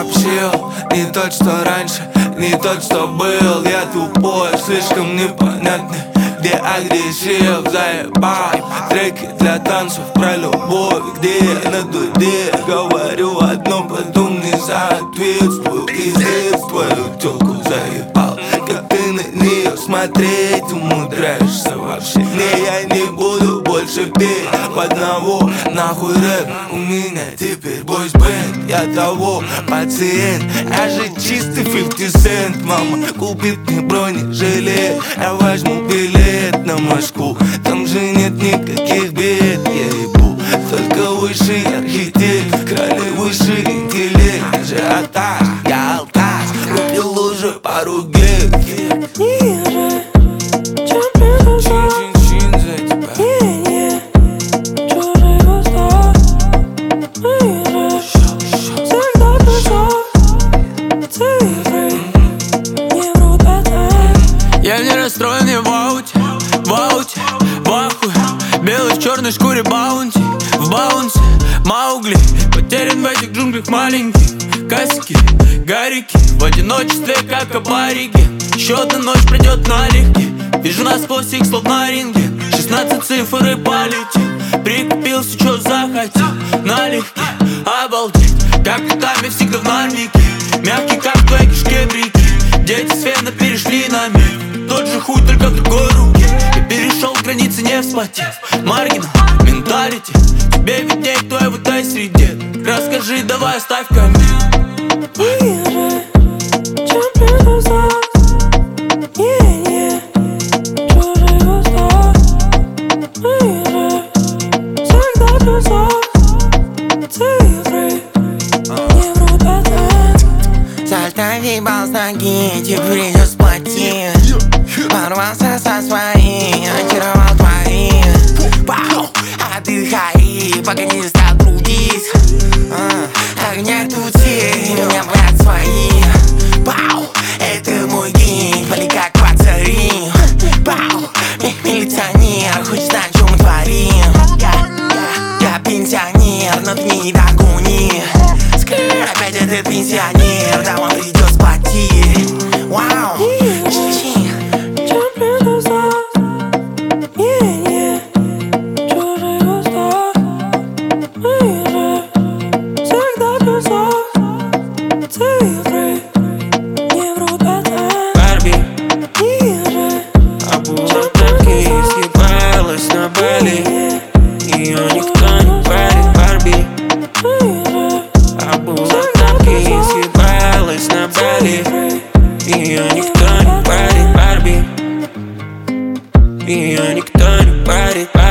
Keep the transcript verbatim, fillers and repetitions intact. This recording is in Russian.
сообщил. Не тот, что раньше, не тот, что был. Я тупой, слишком непонятный, где агрессив. Заебал треки для танцев про любовь, где я на дуде говорю одно, потом не соответствую. Пиздец, твою тёлку заебал, как ты на нее смотреть умудряешься вообще. Не, я не буду больше петь в одного, нахуй рэп. У меня теперь бойс-бэнд, я того пациент. Я же чистый фифти сент. Мама купит мне бронежилет, я возьму билет на Москву. Там же нет никаких бед, я ебу только высший архитект, крали высший интеллект. Ажиотаж, я алкаш, купил лужи пару гек. Ниже, чем предыдущий. Чин-чин за тебя. Не-не, чужой восток. Ниже, всегда песок. Цифры не врут пятак. Я не расстроен, я в ауте, в ауте, в ахуе. Белый в черной шкуре баунти, в баунсе Маугли. Потерян в этих джунглях маленьких. Касики, гарики, в одиночестве как обариги. Еще одна ночь придет налегке. Вижу насквозь их слов на ринге. Шестнадцать цифр и полетел. Прикупился, что захотел. Налегке, обалдеть. Как летами всегда в нальнике. Мягкий, как в твоей кишке брики. Дети с фена перешли на мир. Тот же хуй, только в другой руке. И перешел границы, не вспотев. Маргинал, менталити. Тебе видней, кто я в этой среде. Расскажи, давай, ставь коммент. Ниже, чем предыдущий. Не-не, чужой восток. Ниже, всегда песок. Цифры не врут пятак. Сальто въебал с ноги, теперь идет с плоти. Порвался со своим, очаровал твоих. Вау, отдыхай, пока не стал трудить. Огня тути, меня брат свои. Вау, это мой гейм, вали как пацарин. Вау, милиционер, хочет знать, что мы творим. Я, я, я пенсионер, но ты не догони. Скры, опять этот пенсионер, да он придет сплотить. Вау, чи-чи. Чем предыдущий. Не-не, чужой восток. Ниже, всегда песок. Цифры не врут пятак. Барби, Ниже, обула тапки, съебалась на Бали. Ее никто не парит, Барби. ниже, Обула тапки, съебалась на Бали. Ее никто не парит, Барби. Ее никто не парит, Барби.